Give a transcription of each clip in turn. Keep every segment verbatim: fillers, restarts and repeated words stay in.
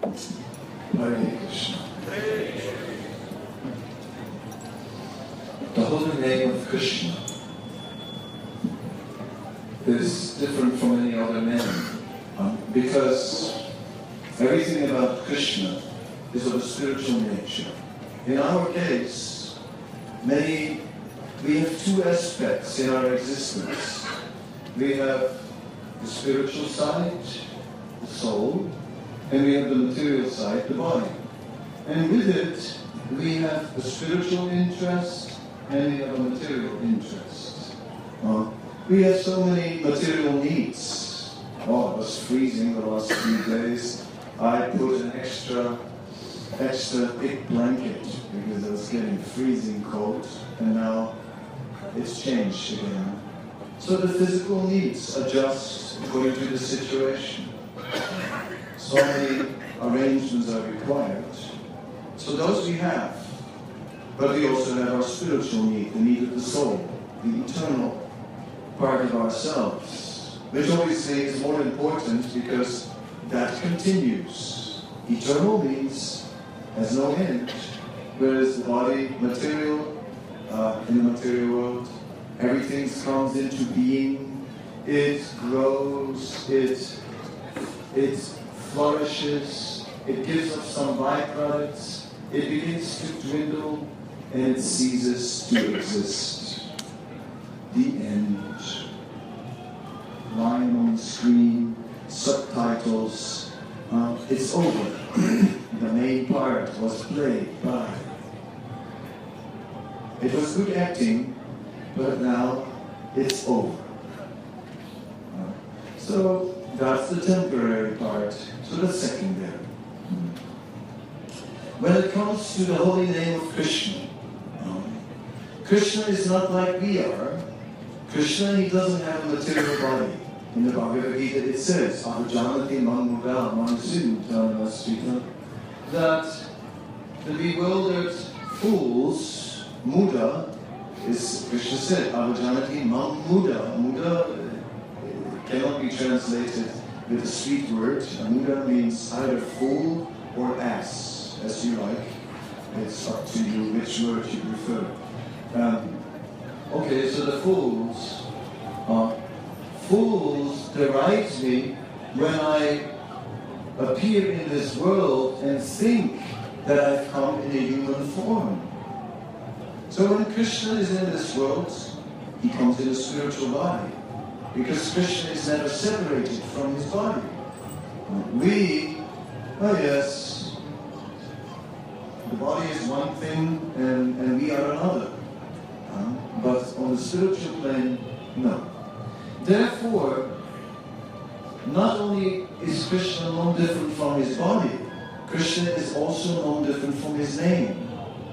Hare Krishna. The holy name of Krishna is different from any other name um, because everything about Krishna is of a spiritual nature. In our case, many we have two aspects in our existence. We have the spiritual side, the soul, and we have the material side, the body. And with it, we have a spiritual interest and we have a material interest. Uh, we have so many material needs. Oh, it was freezing the last few days. I put an extra, extra thick blanket because I was getting freezing cold, and now it's changed again. So the physical needs adjust according to the situation. So many arrangements are required. So those we have. But we also have our spiritual need, the need of the soul, the eternal part of ourselves, which obviously is more important because that continues. Eternal means has no end, whereas the body, material, uh, in the material world, everything comes into being, it grows, it, it flourishes, it gives us some byproducts, it begins to dwindle, and it ceases to exist. The end. Line on the screen, subtitles, uh, it's over. The main part was played by. It was good acting, but now it's over. Uh, so that's the temporary part, so the secondary. When it comes to the holy name of Krishna, um, Krishna is not like we are. Krishna, he doesn't have a material body. In the Bhagavad Gita it says, Ahujanati Manmuda Manasudhanasvita, that the bewildered fools, Muda, is, Krishna said, Ahujanati Manmuda. Muda cannot be translated with a sweet word. Muda means either fool or ass, as you like. It's up to you which word you prefer. Um, okay, so the fools, uh, fools deride me when I appear in this world and think that I've come in a human form. So when Krishna is in this world, he comes in a spiritual body, because Krishna is never separated from his body. We, oh yes, the body is one thing and, and we are another. Uh, but on the spiritual plane, no. Therefore, not only is Krishna non-different from his body, Krishna is also non-different from his name.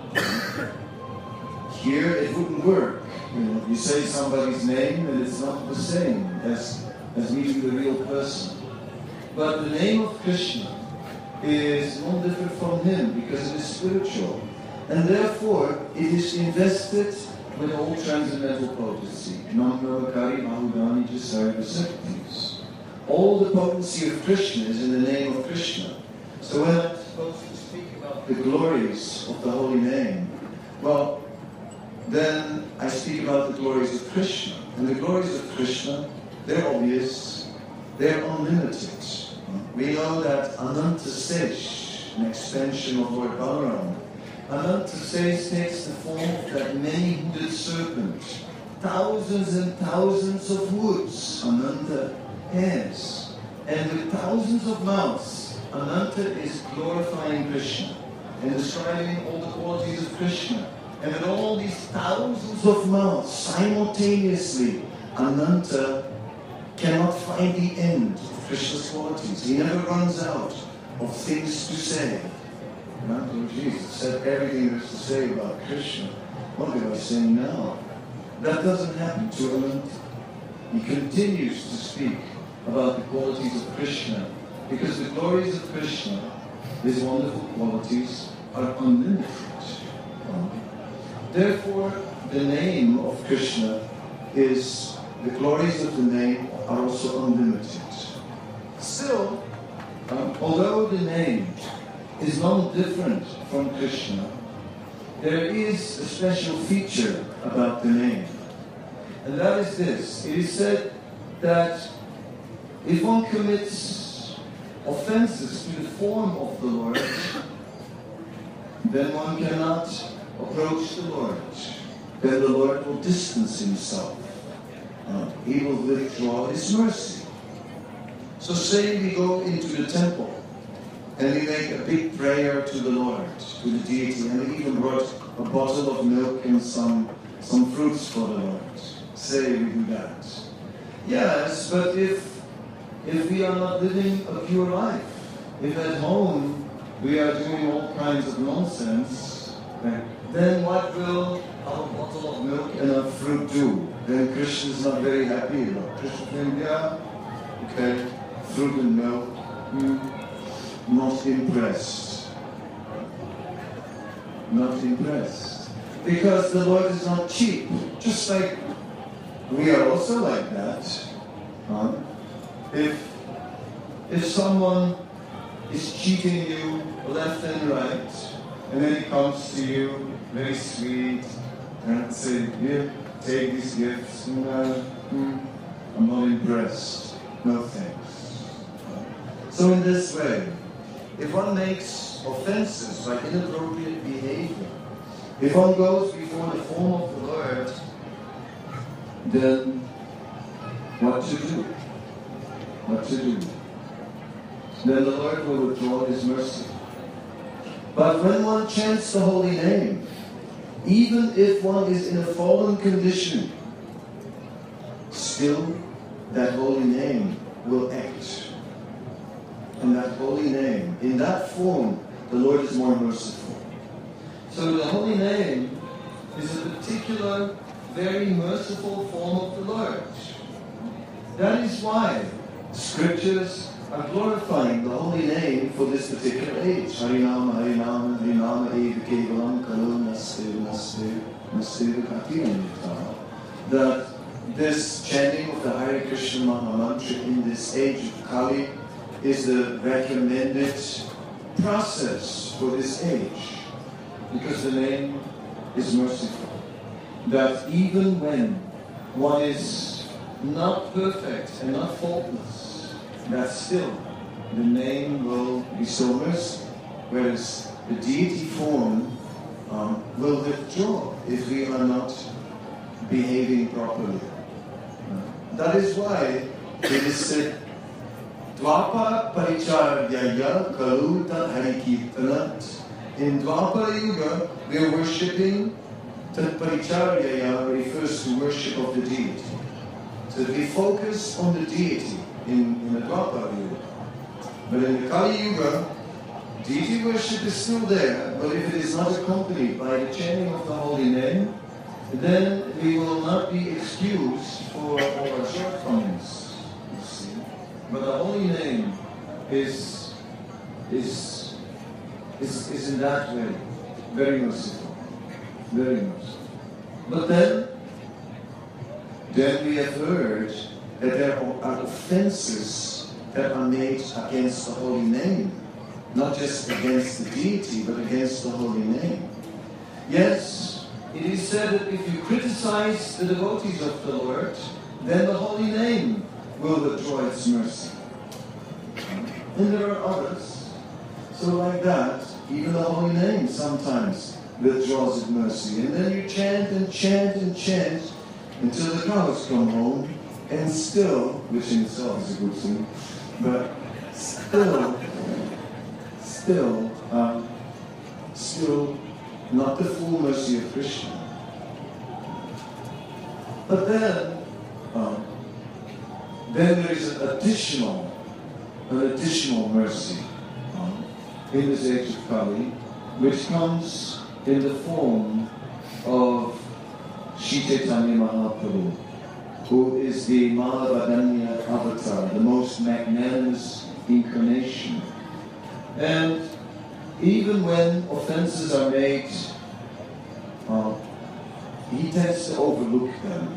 Here it wouldn't work. You know, you say somebody's name and it's not the same as, as meeting the real person. But the name of Krishna is non-different from him because it is spiritual. And therefore, it is invested with all transcendental potency. All the potency of Krishna is in the name of Krishna. So when I'm supposed to speak about the glories of the holy name, well, then I speak about the glories of Krishna. And the glories of Krishna, they're obvious, they're unlimited. We know that Ananta Sesh, an extension of Lord Balaram, Ananta Sesh takes the form of that many-hooded serpent. Thousands and thousands of hoods Ananta has. And with thousands of mouths, Ananta is glorifying Krishna and describing all the qualities of Krishna. And with all these thousands of mouths simultaneously, Ananta cannot find the end of Krishna's qualities. He never runs out of things to say. Lord Jesus said everything there's to say about Krishna. What do I say now? That doesn't happen to Ananta. He continues to speak about the qualities of Krishna, because the glories of Krishna, his wonderful qualities, are unlimited. Therefore, the name of Krishna is, the glories of the name are also unlimited. Still, Um, although the name is not different from Krishna, there is a special feature about the name. And that is this. It is said that if one commits offenses to the form of the Lord, then one cannot approach the Lord. Then the Lord will distance himself. Uh, he will withdraw his mercy. So say we go into the temple and we make a big prayer to the Lord, to the deity, and we even brought a bottle of milk and some, some fruits for the Lord. Say we do that. Yes, but if, if we are not living a pure life, if at home we are doing all kinds of nonsense, then what will our bottle of milk and our fruit do? Then Krishna is not very happy about Krishna saying, yeah, okay, fruit and milk, hmm, not impressed. Not impressed. Because the Lord is not cheap. Just like we are also like that. Huh? If, if someone is cheating you left and right, and then he comes to you very sweet and say, here, take these gifts. And, uh, hmm, I'm not impressed. No thanks. So in this way, if one makes offenses by inappropriate behavior, if one goes before the form of the Lord, then what to do? What to do? Then the Lord will withdraw his mercy. But when one chants the holy name, even if one is in a fallen condition, still that holy name will act. And that holy name, in that form, the Lord is more merciful. So the holy name is a particular, very merciful form of the Lord. That is why scriptures are glorifying the holy name for this particular age. Harinama, Harinama, Harinama, Eva, Kevalam, Kalu, Nastu, Nastu, Nastu, Katiramita. That this chanting of the Hare Krishna Maha Mantra in this age of Kali is the recommended process for this age. Because the name is merciful. That even when one is not perfect and not faultless, that still the name will bestow mercy. Whereas the deity form um, will withdraw if we are not behaving properly. Uh, that is why it is said, Dwapara Paricharyaya Kaluta Harikirtanat. In Dwapara Yuga, we are worshipping. Tat Paricharyaya refers to worship of the deity. So we focus on the deity in, in the Dwapara Yuga. But in the Kali Yuga, deity worship is still there, but if it is not accompanied by the chanting of the holy name, then we will not be excused for our shortcomings. You see? But the holy name is, is, is, is in that way very merciful. Very merciful. But then, then we have heard that there are offenses that are made against the holy name. Not just against the deity, but against the holy name. Yes, it is said that if you criticize the devotees of the Lord, then the holy name will withdraw its mercy. And there are others. So like that, even the holy name sometimes withdraws its mercy. And then you chant and chant and chant until the cows come home, and still, which in itself is a good thing, but still, still, um, still not the full mercy of Krishna. But then, um, then there is an additional, an additional mercy um, in this age of Kali, which comes in the form of Shri Chaitanya Mahaprabhu, who is the Mahavadanya avatar, the most magnanimous incarnation. And even when offenses are made, uh, he tends to overlook them.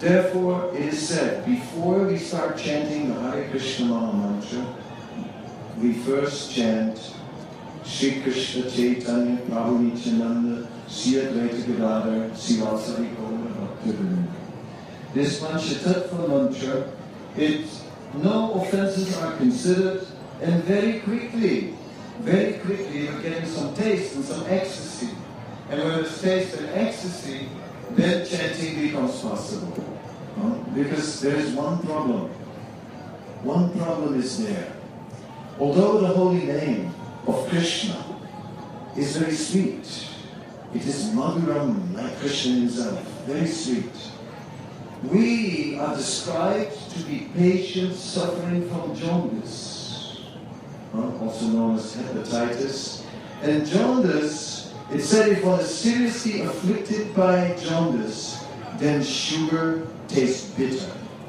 Therefore, it is said, before we start chanting the Hare Krishna Maha Mantra, we first chant Shri Krishna Chaitanya Prabhu Nityananda Sri Advaita Gadadhar Srivasadi Gaura Bhaktivinoda. This Panchatattva mantra, it, no offenses are considered, and very quickly, very quickly you're getting some taste and some ecstasy. And when there's taste and ecstasy, then chanting becomes possible. Huh? Because there is one problem. One problem is there. Although the holy name of Krishna is very sweet, it is Madhuram, like Krishna himself, very sweet. We are described to be patients suffering from jaundice, huh? Also known as hepatitis. And jaundice, it said if one is seriously afflicted by jaundice, then sugar tastes bitter.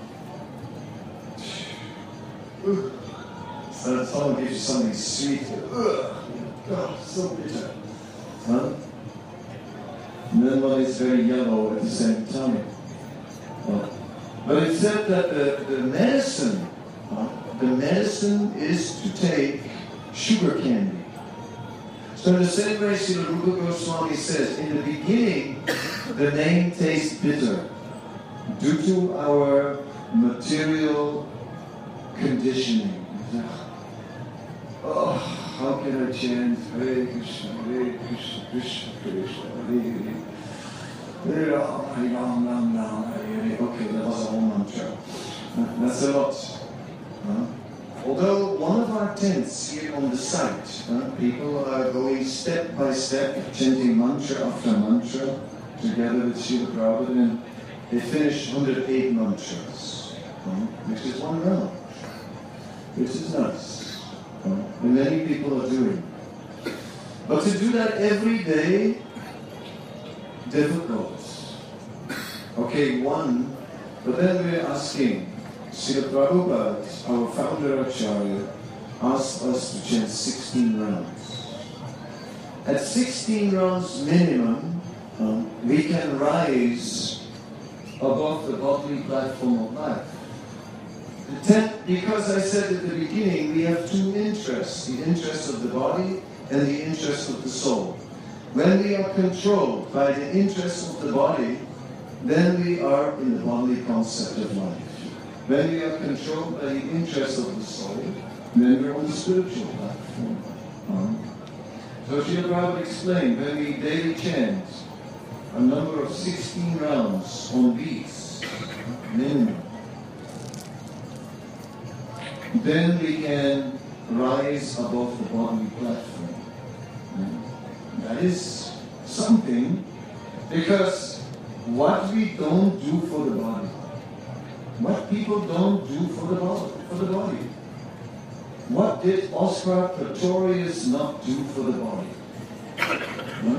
Ugh. So someone gives you something sweet, ugh, God, so bitter. Huh? And then one is very yellow at the same time. Huh? But it said that the, the medicine, huh? the medicine is to take sugar candy. So in the same way, Srila Rupa Goswami says, in the beginning, the name tastes bitter due to our material conditioning. Oh, how can I chant Hare Krishna, Hare Krishna, Krishna Krishna, Hare Hare, Hare Ram, Hare Ram, Ram Ram, Hare Hare. Okay, that was a whole mantra. That's a lot. Huh? Although one of our tents here on the site, huh, people are going step by step, chanting mantra after mantra, together with Srila Prabhupada, and they finished one hundred eight mantras, huh, which is one round, which is nice, huh, and many people are doing. But to do that every day, difficult. Okay, one, but then we're asking, Srila Prabhupada, our founder Acharya, asked us to chant sixteen rounds. At sixteen rounds minimum, um, we can rise above the bodily platform of life. The tenth, because I said at the beginning, we have two interests, the interest of the body and the interest of the soul. When we are controlled by the interest of the body, then we are in the bodily concept of life. When we are controlled by the interest of the soul, then we're on the spiritual platform. Um, so Srila Prabhupada explained, when we daily chant a number of sixteen rounds on beats, minimum, then we can rise above the bodily platform. Um, that is something, because what we don't do for the body, what people don't do for the body, for the body. What did Oscar Pretorius not do for the body? Huh?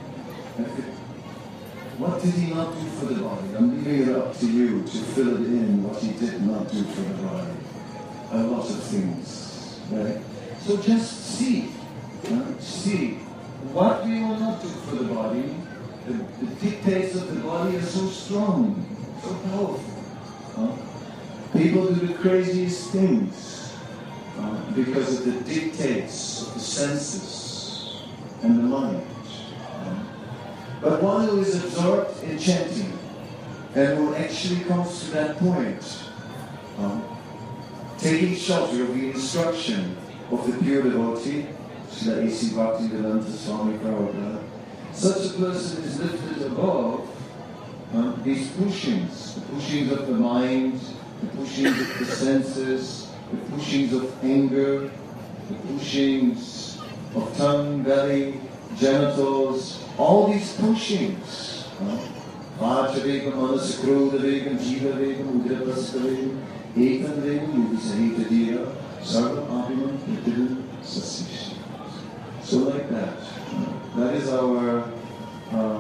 What did he not do for the body? I'm leaving it up to you to fill it in, what he did not do for the body. A lot of things, right? So just see, huh? see what we will not do for the body. The, the dictates of the body are so strong, so powerful. Huh? People do the craziest things uh, because of the dictates of the senses and the mind. Uh, but one who is absorbed in chanting and who actually comes to that point, uh, taking shelter of the instruction of the pure devotee, Srila A C Bhaktivedanta Swami Prabhupada, such a person is lifted above Uh, these pushings, the pushings of the mind, the pushings of the senses, the pushings of anger, the pushings of tongue, belly, genitals, all these pushings. Vajavegam, Manasakrodavegam, Jivavegam, Udrapastavegam, Etam Vegam, Yudhisahitadira, Sarvam Abhimam, Pritidam, Sasishi. So like that. That is our uh,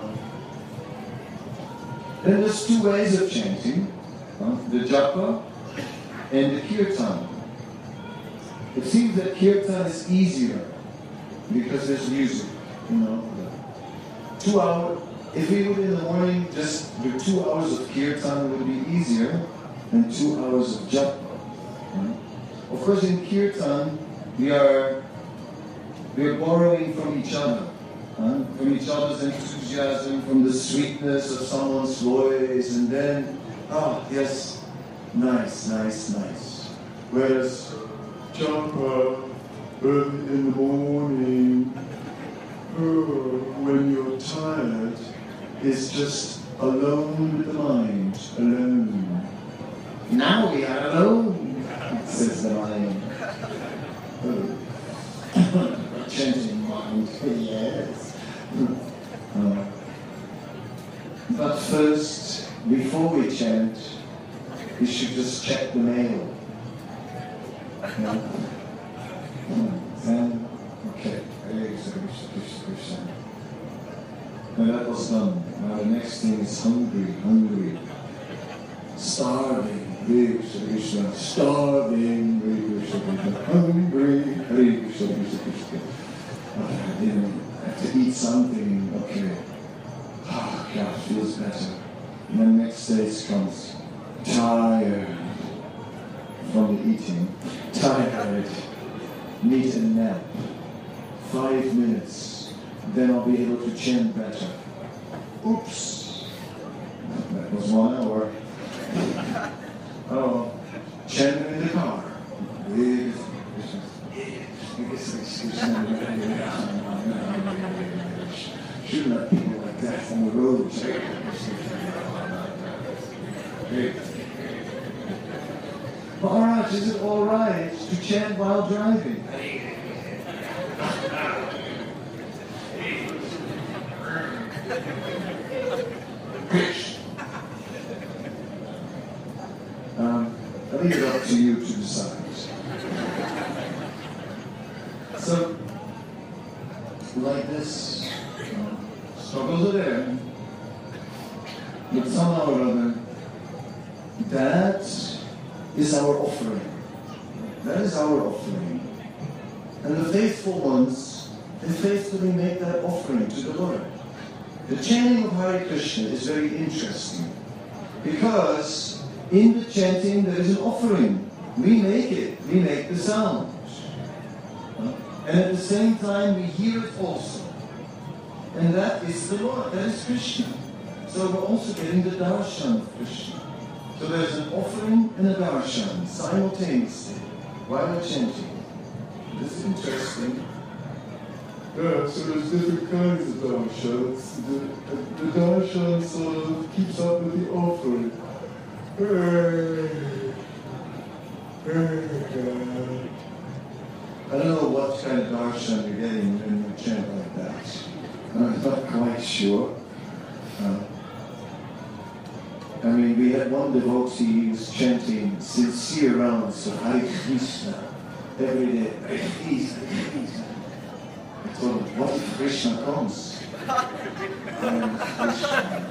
Then there's two ways of chanting, uh, the japa and the kirtan. It seems that kirtan is easier because there's music, you know. Two hours, if we would in the morning just do two hours of kirtan, would be easier than two hours of japa. Right? Of course in kirtan, We are, we are borrowing from each other, huh? From each other's enthusiasm, from the sweetness of someone's voice, and then, oh, yes, nice, nice, nice. Whereas, jump up early in the morning, oh, when you're tired, is just alone with the mind, alone. Now we are alone, says the mind. Oh. Chanting mind, yes. Uh, but first, before we chant, we should just check the mail. Yeah. Then, okay. Now that was done. Now the next thing is hungry, hungry. Starving. Hare Krishna Krishna. Starving. Hare Krishna Krishna. Hungry. Hare Krishna Krishna Krishna. Okay, you know, have to eat something. Okay. Oh, God, feels better. And then next stage comes tired from the eating. Tired. Need a nap. Five minutes. Then I'll be able to chant better. Oops. That was one hour. Oh, chanting in the car. Shouldn't have people like that on the road. Maharaj, is it all right to chant while driving? Um, I leave it up to you to decide. So, like this, uh, struggles are there, but somehow or other, that is our offering. That is our offering. And the faithful ones, they faithfully make that offering to the Lord. The chanting of Hare Krishna is very interesting because in the chanting there is an offering. We make it. We make the sound. And at the same time we hear it also. And that is the Lord. That is Krishna. So we're also getting the darshan of Krishna. So there's an offering and a darshan simultaneously while we're chanting. This is interesting. Yeah, so there's different kinds of darshans. The, the, the darshan sort of keeps up with the offering. I don't know what kind of darshan you're getting when you chant like that. I'm not quite sure. Uh, I mean, we had one devotee who was chanting sincere rounds of Hare Krishna every day. Hare Krishna, Hare Krishna. I told him, what if Krishna comes? Um, Krishna.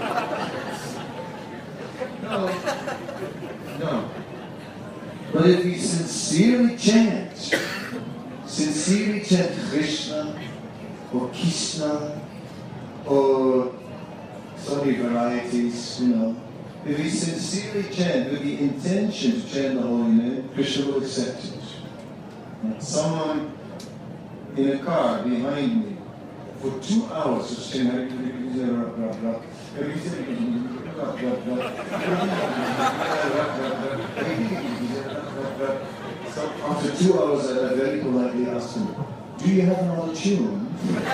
No. No. But if we sincerely chant, sincerely chant Krishna or Krishna or so many varieties, you know, if we sincerely chant with the intention to chant the holy name, Krishna will accept it. Someone in a car behind me for two hours was saying Hare Krishna. So after two hours, I very politely asked him, "Do you have another tune?"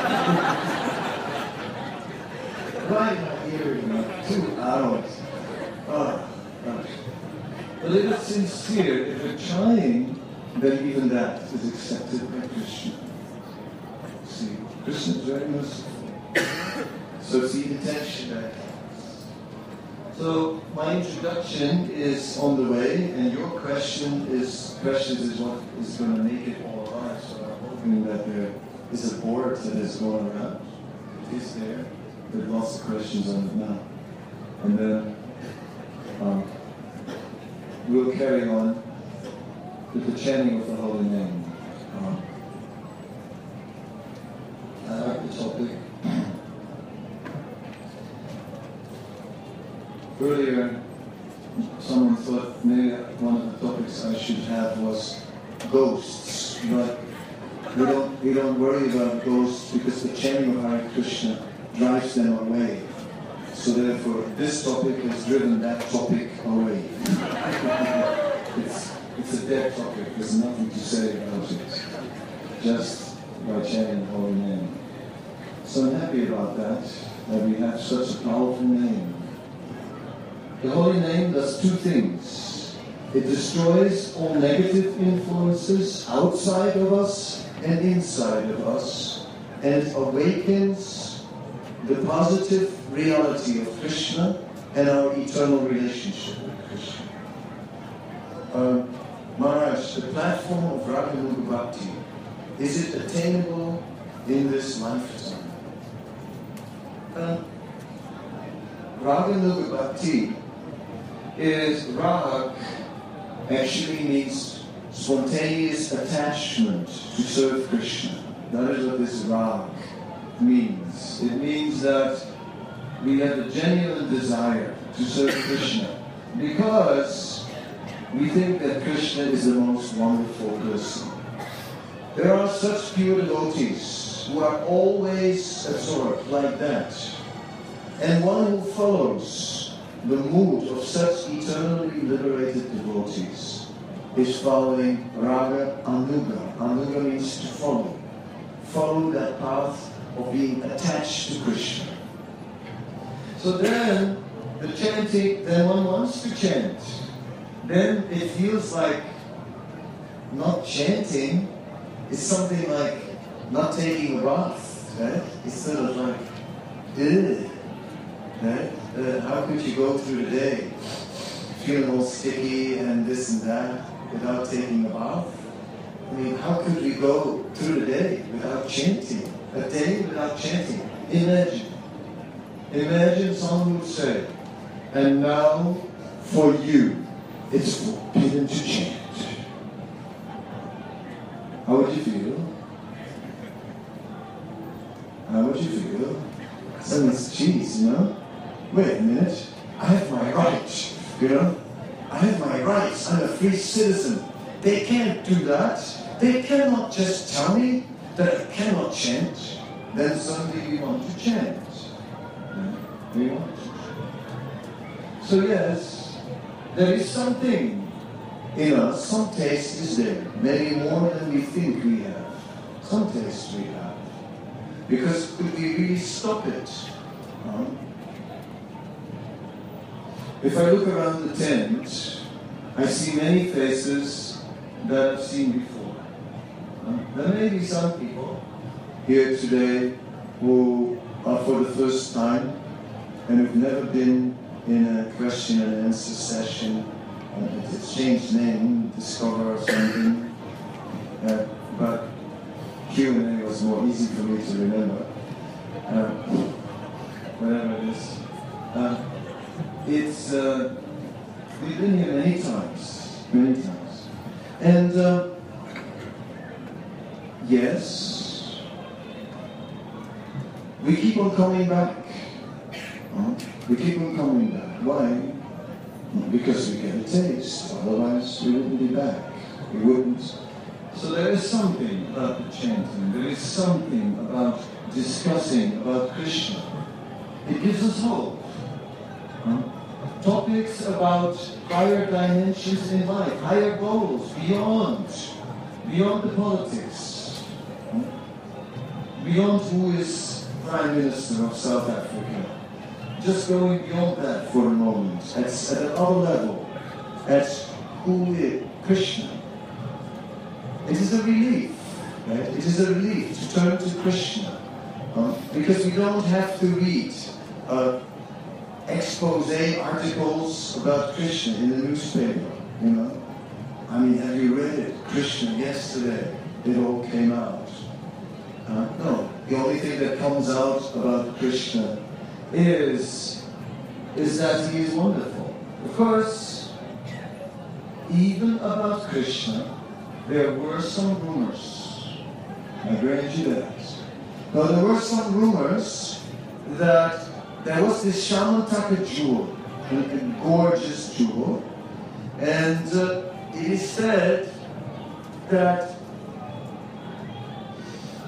Right in my ear, you know, two hours. Oh, gosh. But if it's sincere, if we're trying, then even that is accepted by Krishna. See, Krishna is very merciful. So it's the intention that counts. So my introduction is on the way, and your question is questions is what is going to make it all right. So I'm hoping that there is a board that is going around. It is there. There are lots of questions on it now. And then um, we'll carry on with the chanting of the holy name. Um, I like the topic. Earlier, someone thought maybe one of the topics I should have was ghosts, but they don't worry about ghosts because the chanting of Hare Krishna drives them away. So therefore, this topic has driven that topic away. it's, it's a dead topic. There's nothing to say about it. Just by chanting the holy name. So I'm happy about that, that we have such a powerful name. The holy name does two things. It destroys all negative influences outside of us and inside of us, and it awakens the positive reality of Krishna and our eternal relationship with Krishna. Uh, Maharaj, the platform of Raganuga Bhakti, is it attainable in this lifetime? Uh, Raganuga Bhakti is rag, actually means spontaneous attachment to serve Krishna. That is what this rag means. It means that we have a genuine desire to serve Krishna because we think that Krishna is the most wonderful person. There are such pure devotees who are always absorbed like that. And one who follows the mood of such eternally liberated devotees is following Raga Anuga. Anuga means to follow. Follow that path of being attached to Krishna. So then, the chanting, then one wants to chant. Then it feels like not chanting is something like not taking a bath, right? It's sort of like, ugh, right? Uh, how could you go through the day feeling all sticky and this and that without taking a bath? I mean, how could we go through the day without chanting? A day without chanting? Imagine. Imagine someone would say, and now for you, it's forbidden to chant. How would you feel? How would you feel? Someone's cheese, you know? Wait a minute, I have my rights, you know? I have my rights, I'm a free citizen. They can't do that. They cannot just tell me that I cannot chant. Then suddenly we want to chant. We want to. So yes, there is something in us, some taste is there, maybe more than we think we have. Some taste we have. Because could we really stop it? Huh? If I look around the tent, I see many faces that I've seen before. Huh? There may be some people here today who are for the first time and who've never been in a question and answer session. Uh, it's changed name, Discover or something. Uh, but Q and A was more easy for me to remember. Uh, whatever it is. Uh, it's, uh, we've been here many times, many times. And uh, yes, we keep on coming back. Huh? We keep on coming back. Why? Because we get a taste, otherwise we wouldn't be back. We wouldn't. So there is something about the chanting, there is something about discussing about Krishna. It gives us hope. Huh? Topics about higher dimensions in life, higher goals, beyond, beyond the politics. Huh? Beyond who is Prime Minister of South Africa. Just going beyond that for a moment, at, at another level, at who is Krishna. It is a relief, right? It is a relief to turn to Krishna, uh, because we don't have to read uh, expose articles about Krishna in the newspaper, you know. I mean, have you read it? Krishna, yesterday, it all came out. Uh, no, the only thing that comes out about Krishna is, is that he is wonderful. Of course, even about Krishna, there were some rumors. I grant you that. Now, there were some rumors that there was this Shamantaka jewel, a, a gorgeous jewel, and uh, it is said that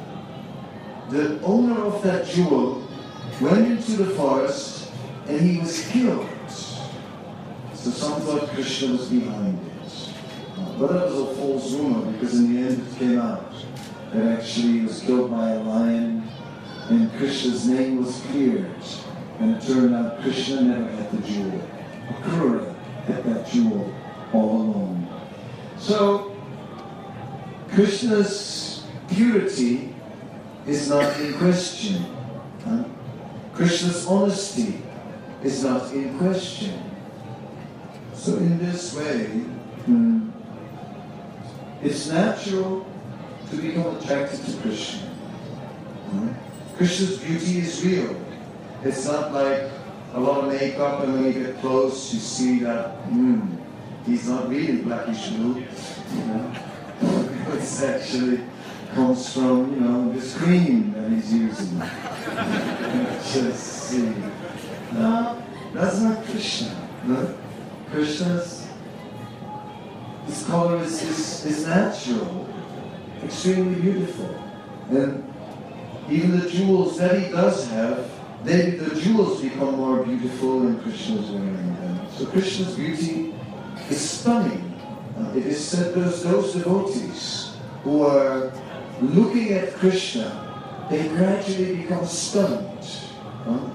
the owner of that jewel went into the forest and he was killed. So some thought Krishna was behind it. But that was a false rumor, because in the end it came out that actually he was killed by a lion and Krishna's name was cleared. And it turned out Krishna never had the jewel. Akrura had that jewel all along. So Krishna's purity is not in question. Huh? Krishna's honesty is not in question. So in this way, hmm, it's natural to become attracted to Krishna. Hmm? Krishna's beauty is real. It's not like a lot of makeup and when you get close you see that hmm, he's not really blackish blue. You know? It's actually comes from, you know, this cream that he's using. Just see. No, that's not Krishna. No? Krishna's, his color is, is, is natural, extremely beautiful. And even the jewels that he does have, they, the jewels become more beautiful when Krishna's wearing them. So Krishna's beauty is stunning. Uh, it is said those, those devotees who are looking at Krishna, they gradually become stunned. Huh?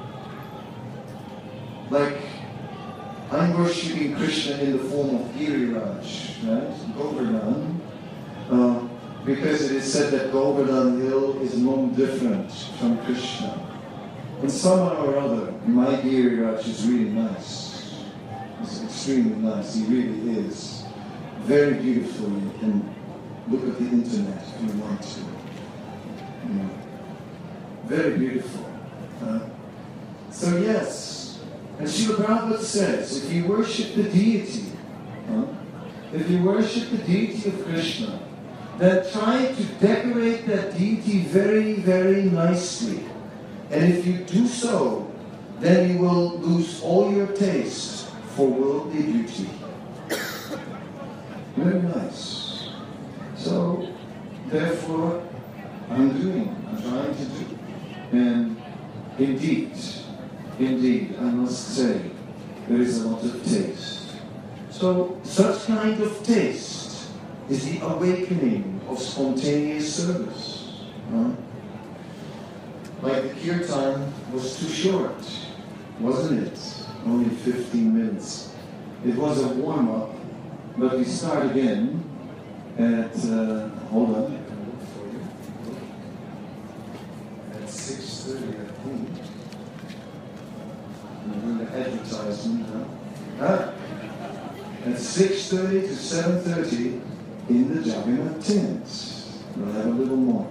Like, I'm worshipping Krishna in the form of Giriraj, right? Govardhan. Uh, because it is said that Govardhan Hill is no different from Krishna. And somehow or other, my Giriraj is really nice. It's extremely nice, he really is. Very beautiful. You can look at the internet if you want to. You know, very beautiful. Uh, so yes, and Srila Prabhupada says, if you worship the deity, huh? if you worship the deity of Krishna, then try to decorate that deity very, very nicely. And if you do so, then you will lose all your taste for worldly beauty. Very nice. So, therefore, I'm doing, I'm trying to do. And indeed, indeed, I must say, there is a lot of taste. So, such kind of taste is the awakening of spontaneous service. Huh? Like the kirtan was too short, wasn't it? Only fifteen minutes. It was a warm-up, but we start again at, uh, hold on, I can look for you. At six thirty, I think. I'm doing the advertisement now. Ah, at six thirty to seven thirty in the Jagannath tent. We'll have a little more.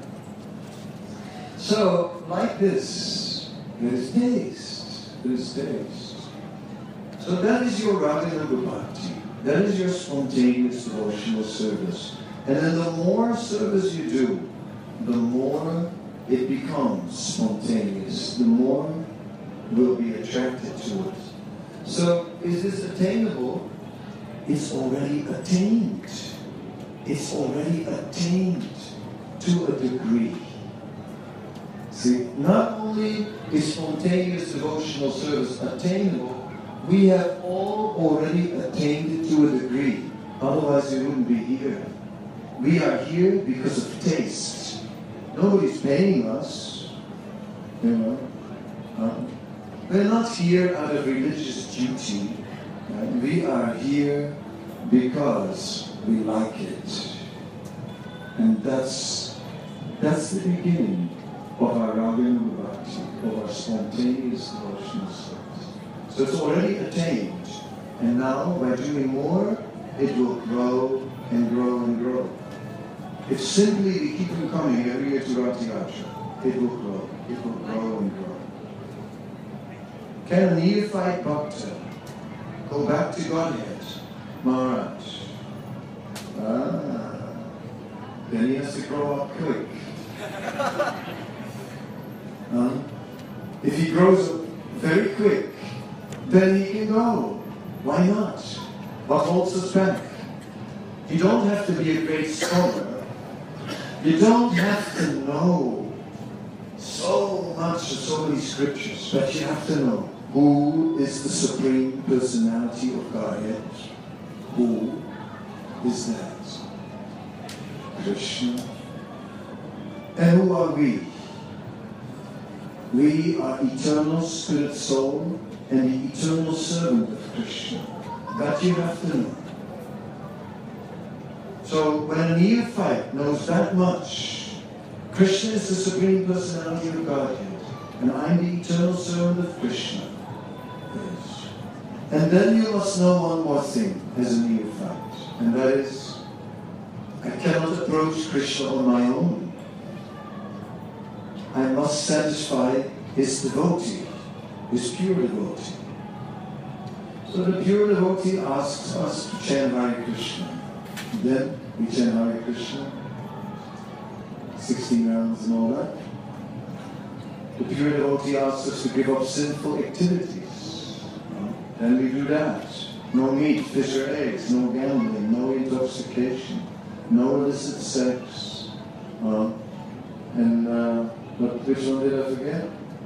So, like this, there is taste, there is taste. So that is your Raganuga Bhakti. That is your spontaneous devotional service. And then the more service you do, the more it becomes spontaneous. The more we'll be attracted to it. So, is this attainable? It's already attained. It's already attained to a degree. See, not only is spontaneous devotional service attainable, we have all already attained it to a degree. Otherwise, we wouldn't be here. We are here because of taste. Nobody's paying us, you know. Um, we're not here out of religious duty. Right? We are here because we like it. And that's, that's the beginning of our Raganuga Bhakti, of our spontaneous devotional service. So it's already attained. And now, by doing more, it will grow and grow and grow. If simply we keep on coming every year to Ratiyatra, it will grow. It will grow and grow. Can a neophyte bhakta go back to Godhead? Maharaj. Ah, then he has to grow up quick. uh, if he grows up very quick, then he can go. Why not? What holds us back? You don't have to be a great scholar. You don't have to know much to so many scriptures, but you have to know who is the supreme personality of Godhead. Who is that? Krishna. And who are we? We are eternal spirit soul and the eternal servant of Krishna. That you have to know. So when a neophyte knows that much, Krishna is the supreme personality of Godhead, and I'm the eternal servant of Krishna. Yes. And then you must know one more thing as a neophyte, and that is, I cannot approach Krishna on my own. I must satisfy his devotee, his pure devotee. So the pure devotee asks us to chant Hare Krishna. Then we chant Hare Krishna, sixteen rounds and all that. The pure devotee asks us to give up sinful activities. Then we do that. No meat, fish or eggs, no gambling, no intoxication, no illicit sex. Uh, and uh, what, which one did I forget?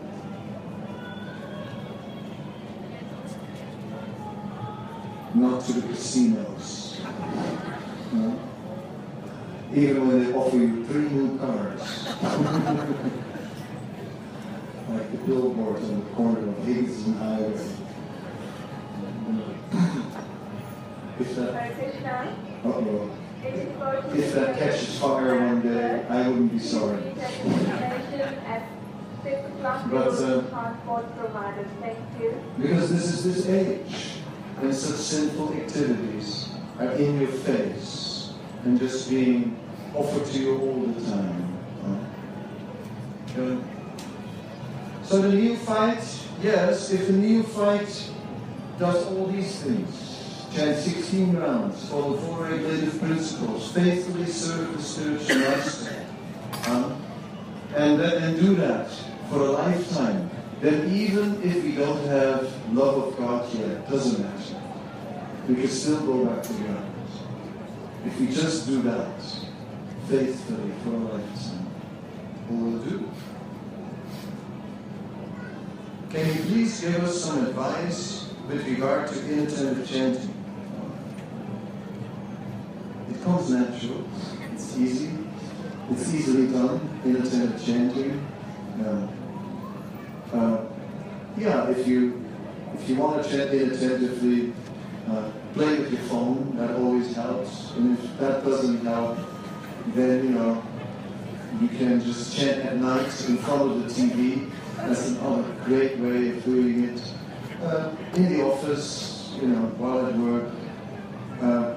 Not to the casinos. Uh, even when they offer you three new cars. Like the billboards on the corner of Higginson Highway. If that, uh-oh. If that catches fire one day, I wouldn't be sorry. But uh, because this is this age, and such sinful activities are in your face and just being offered to you all the time. Uh, so the neophyte, yes, if the neophyte does all these things, chant sixteen rounds, follow four regulative principles, faithfully serve the spiritual master, uh, and, and do that for a lifetime, then even if we don't have love of God yet, doesn't matter. We can still go back to God. If we just do that faithfully for a lifetime, we will do. Can you please give us some advice with regard to inattentive chanting? It comes natural. It's easy. It's easily done. Inattentive chanting. Yeah. Uh, yeah. If you if you want to chant inattentively, uh, play with your phone. That always helps. And if that doesn't help, then you know you can just chant at night in front of the T V. That's another great way of doing it. Uh, in the office, you know, while at work. Uh,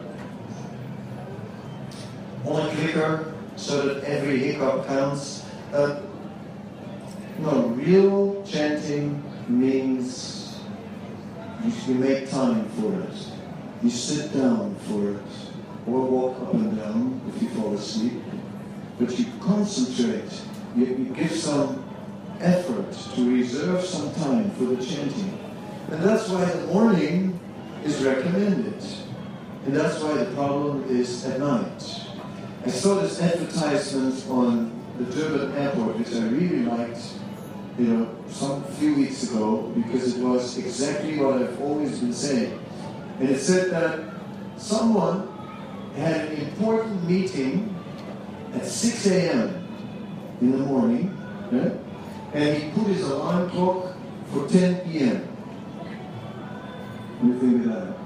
on a clicker, so that every hiccup counts. Uh, no, real chanting means you, you make time for it. You sit down for it, or walk up and down if you fall asleep. But you concentrate. You, you give some effort to reserve some time for the chanting. And that's why the morning is recommended. And that's why the problem is at night. I saw this advertisement on the Durban airport, which I really liked, you know, some few weeks ago, because it was exactly what I've always been saying. And it said that someone had an important meeting at six a.m. in the morning, right? And he put his alarm clock for ten p.m. What do you think of that?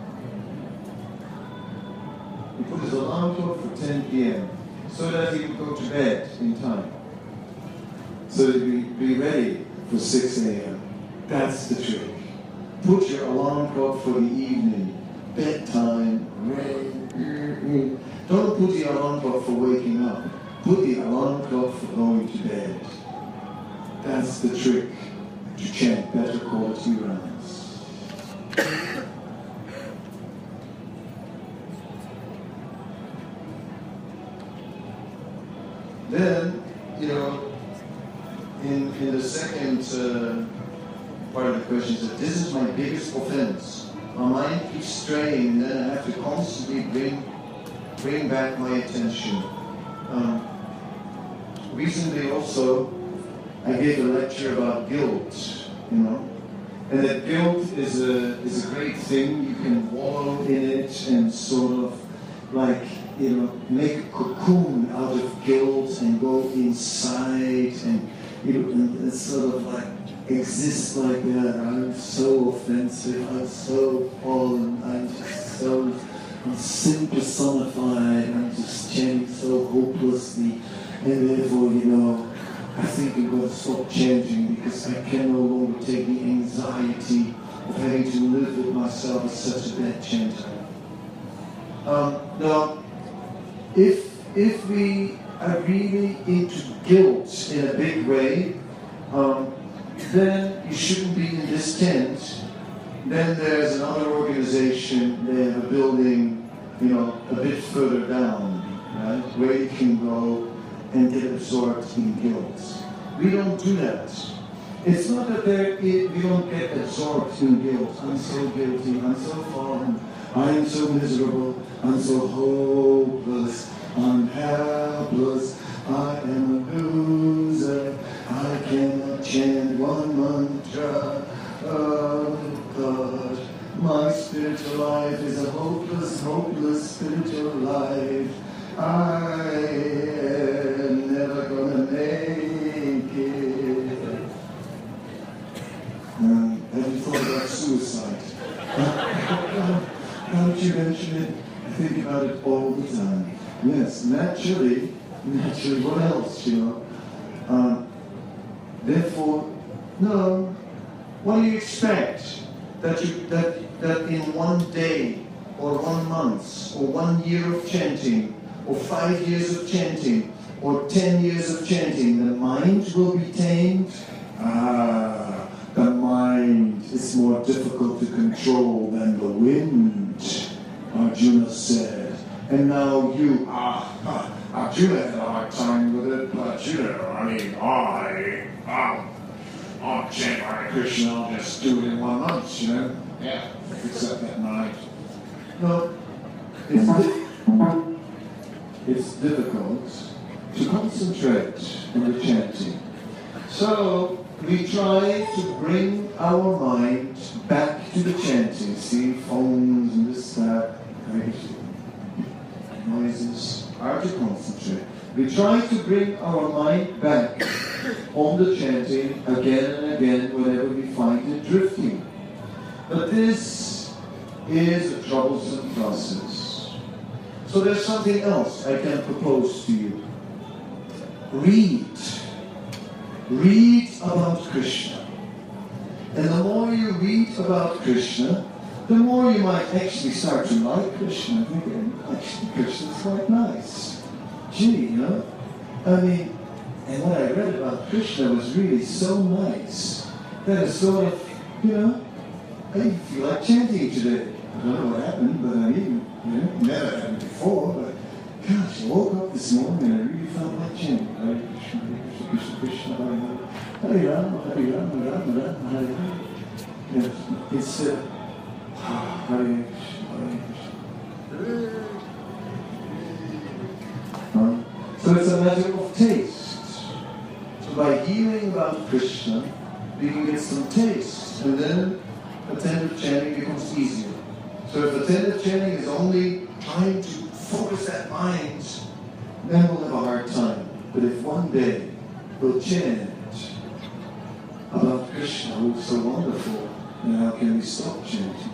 He put his alarm clock for ten p.m. so that he would go to bed in time. So that he'd be ready for six a.m. That's the trick. Put your alarm clock for the evening, bedtime, ready. Don't put the alarm clock for waking up. Put the alarm clock for going to bed. That's the trick to chant better quality rounds. Then, you know, in, in the second uh, part of the question, is that this is my biggest offense. My mind keeps straying, and then I have to constantly bring, bring back my attention. Um, recently also, I gave a lecture about guilt, you know. And that guilt is a is a great thing. You can wallow in it and sort of like, you know, make a cocoon out of guilt and go inside and, you know, and sort of like exist like that. I'm so offensive, I'm so fallen, I'm just so I'm sin personified, I'm just chanting so hopelessly, and therefore, you know, I think I'm going to stop chanting because I can no longer take the anxiety of having to live with myself as such a bad chanter. Um, now, if if we are really into guilt in a big way, um, then you shouldn't be in this tent. Then there's another organization, they have a building, you know, a bit further down, right, where you can go and get absorbed in guilt. We don't do that. It's not that there, we don't get absorbed in guilt. I'm so guilty, I'm so fallen, I'm so miserable, I'm so hopeless, I'm helpless, I am a loser, I cannot chant one mantra. Oh God, my spiritual life is a hopeless, hopeless spiritual life. I am never gonna make it. Um, have you thought about suicide? Now that you mention it, I think about it all the time. Yes, naturally, naturally, what else, you know? Um, therefore, no. What do you expect? That you that that in one day, or one month, or one year of chanting, or five years of chanting, or ten years of chanting, the mind will be tamed? Ah, the mind is more difficult to control than the wind, Arjuna said. And now you, ah, ah Arjuna had a hard time with it, but Arjuna, I mean, I, ah, I'll chant Hare Krishna, I'll just do it in one month, you know? Yeah, fix up that mind. No, it's, di- it's difficult to concentrate on the chanting. So, we try to bring our mind back to the chanting. See, phones and this, that, noises, hard to concentrate. We try to bring our mind back on the chanting again and again whenever we find it drifting. But this is a troublesome process. So there's something else I can propose to you. Read. Read about Krishna. And the more you read about Krishna, the more you might actually start to like Krishna. Thinking, actually, Krishna's quite nice. Gee, you know? I mean, and what I read about Krishna was really so nice that it's sort of, you know, I feel like chanting today. I don't know what happened, but I mean, you know, never happened before, but gosh, I woke up this morning and I really felt like chanting. Hare Krishna, Hare Krishna, Krishna, Hare Hare, Hare Rama, Hare Rama, Rama Rama, Hare Hare. Yes, it's uh, Hare Krishna, Hare Krishna. Um, so it's a matter of taste. So by hearing about Krishna, we can get some taste, and then attentive chanting becomes easier. So if attentive chanting is only trying to focus that mind, then we'll have a hard time. But if one day we'll chant about Krishna, who's so wonderful, then how can we stop chanting?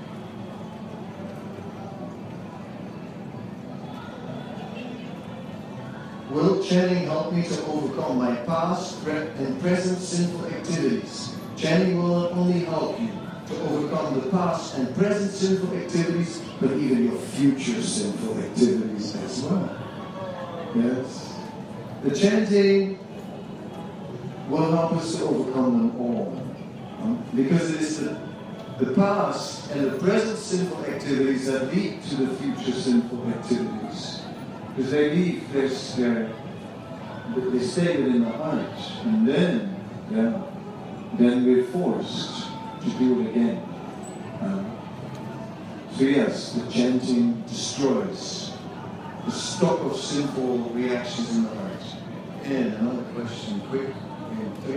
Will chanting help me to overcome my past and present sinful activities? Chanting will not only help you to overcome the past and present sinful activities, but even your future sinful activities as well. Yes. The chanting will help us to overcome them all. Um, because it is the, the past and the present sinful activities that lead to the future sinful activities. Because they leave this, their, they stay within the heart, and then, yeah, then we're forced to do it again. Um, so yes, the chanting destroys the stock of sinful reactions in the heart. And another question, quick, in three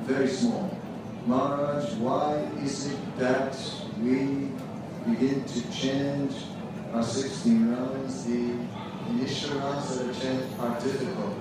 very small. Maharaj, why is it that we begin to chant our sixteen rounds? The initial rounds that are chanted are difficult.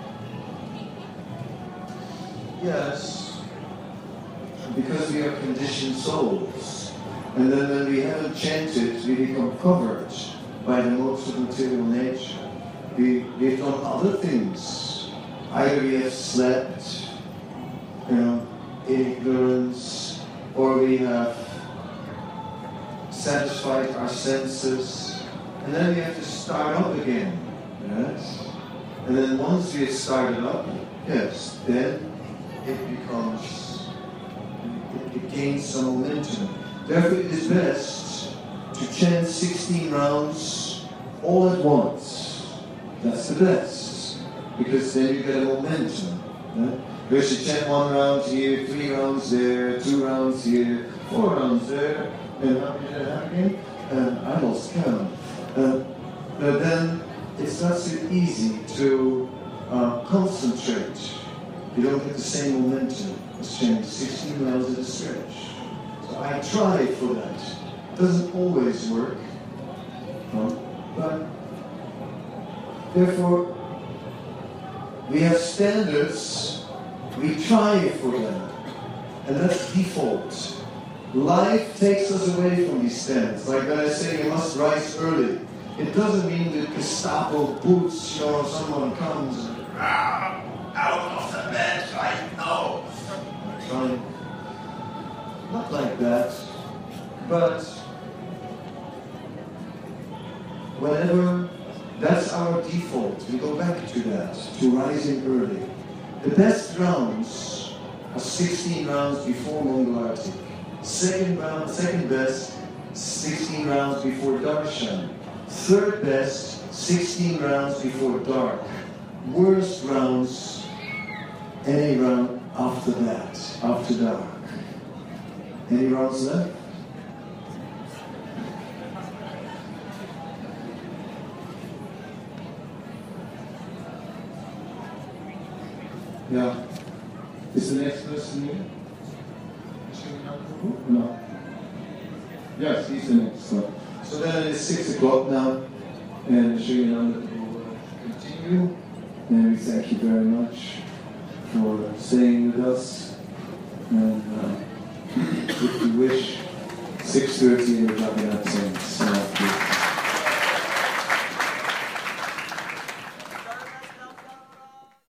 Yes, because we are conditioned souls. And then when we haven't chanted, we become covered by the modes of material nature. We, we've done other things. Either we have slept, you know, in ignorance, or we have satisfied our senses, and then we have to start up again. Yes? And then once we have started up, yes, then it becomes, it, it gains some momentum. Therefore, it is best to chant sixteen rounds all at once. That's the best, because then you get a momentum. Right? Whereas you chant one round here, three rounds there, two rounds here, four rounds there, and how many did that happen? Uh, I lost count. Uh, but then it's not so easy to uh, concentrate. You don't get the same momentum as chanting sixteen rounds at a stretch. So I try for that. It doesn't always work. Huh? But therefore, we have standards, we try for them. And that's default. Life takes us away from these standards. Like when I say you must rise early, it doesn't mean that Gestapo boots, you know, someone comes and ah, out of the bed right now. Trying. Not like that. But whenever that's our default, we go back to that, to rising early. The best rounds are sixteen rounds before Mangalartik. Second round, second best, sixteen rounds before darshan. Third best, sixteen rounds before dark. Worst rounds, any round after that, after dark. Any rounds left? Yeah. Is the next person here? No. Yes, he's the next one. So then it's six o'clock now, and Sriyananda will continue. And we thank you very much for staying with us. And uh, if you wish, six thirty in the Jagannath Saints.